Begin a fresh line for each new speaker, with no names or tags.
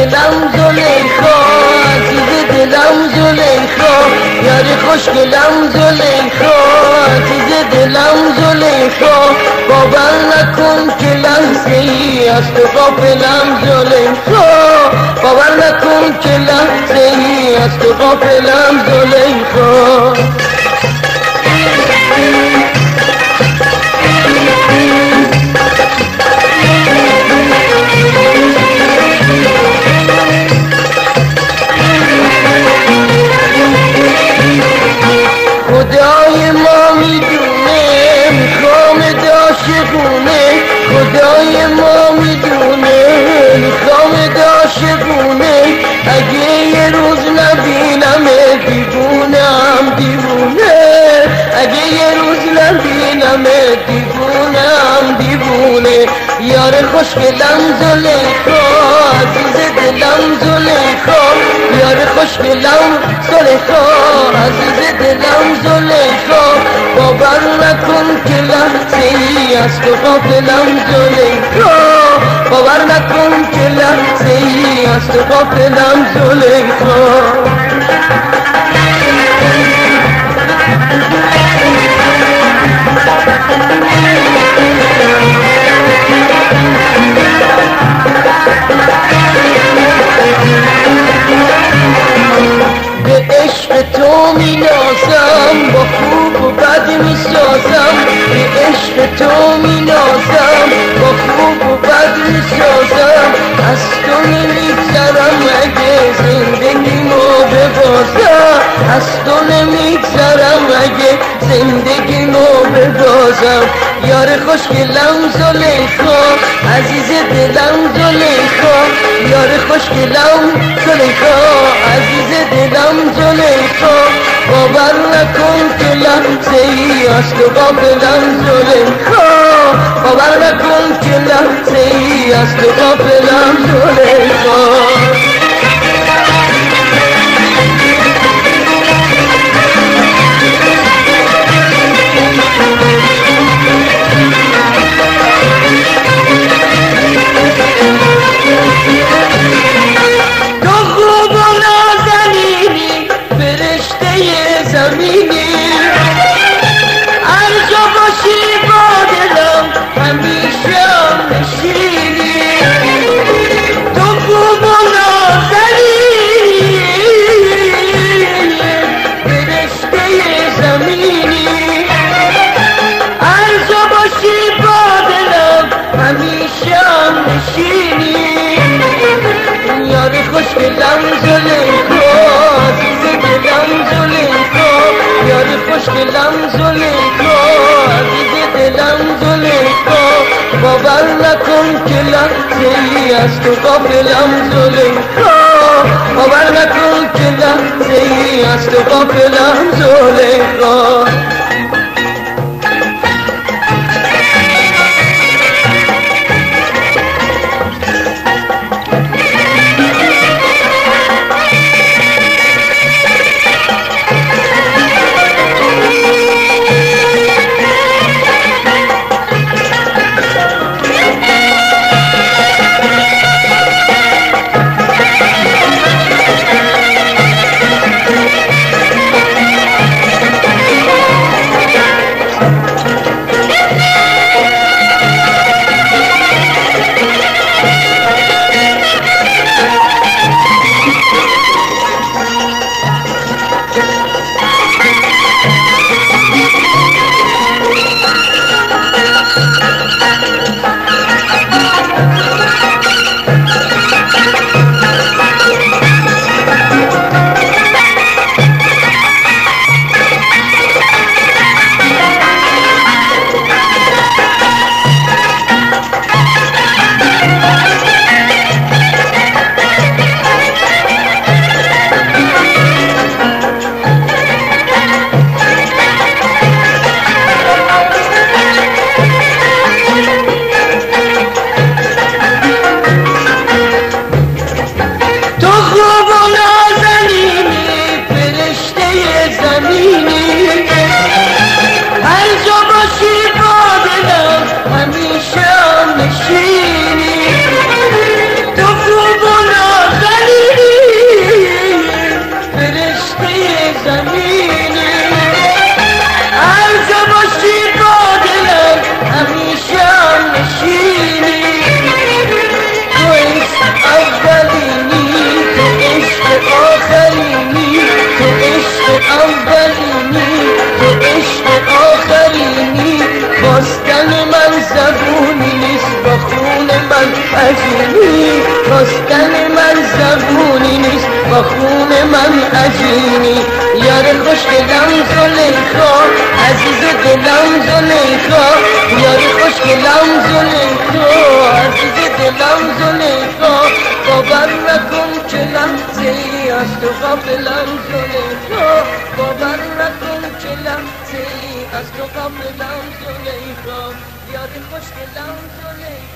خوشگلم زلیخا، عزیز دلم زلیخا، یار خوشگلم زلیخا، عزیز دلم زلیخا، باور نکن که لحظه ای از تو غافلم زلیخا، باور نکن که لحظه ای از تو غافلم زلیخا. خدای ما میدونه میخوام عاشقونه، خدای ما میدونه میخوام عاشقونه، اگه یه روز نبینمه دیوونم دیوونه، اگه یه روز نبینمه دیوونم دیوونه، یار خوشگلم زلیخا، عزیز دلم زلیخا، یار خوشگلم زلیخا، عزیز دلم زلیخا، باور نکن که لحظه ای از تو غافلم زلیخا، باور نکن که لحظه ای از تو غافلم زلیخا. به عشق تو مینازم، با خوب و بد میسازم، به عشق تو مینازم، با خوب و بد میسازم، از تو نمیگذرم اگه زندگیمو ببازم، از تو نمیگذرم اگه زندگیمو ببازم، یار خوشگلم زلیخا، عزیز دلم زلیخا، یار خوشگلم زلیخا، عزیز دلم زلیخا، باور نکن که لحظه ای از تو غافلم زلیخا، باور نکن که لحظه ای از تو غافلم زلیخا. خوشگلم زلیخا، عزیز دلم زلیخا، یار خوشگلم زلیخا، عزیز دلم زلیخا، باور نکن که لحظه ای از تو غافلم زلیخا، باور نکن که لحظه ای از تو غافلم زلیخا. عجینی خواستن من زبونی نیست با خون من عجینی یار خوشگلم زلیخا عزیز دلم زلیخا یار خوشگلم زلیخا عزیز دلم زلیخا باور نکن که لحظه ای از تو غافلم زلیخا باور نکن که لحظه ای از تو غافلم زلیخا یار خوشگلم زلیخا